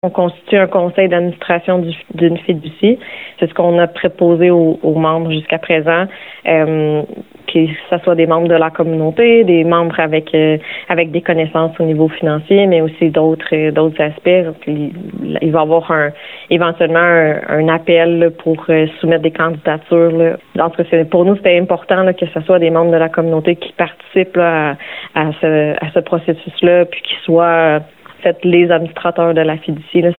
On constitue un conseil d'administration d'une fiducie. C'est ce qu'on a proposé aux membres jusqu'à présent, que ce soit des membres de la communauté, des membres avec des connaissances au niveau financier, mais aussi d'autres aspects. Il va y avoir éventuellement un appel là, pour soumettre des candidatures. Là. Donc, pour nous, c'était important là, que ce soit des membres de la communauté qui participent là, à ce processus-là, puis qui soient les administrateurs de la fiducie. Là.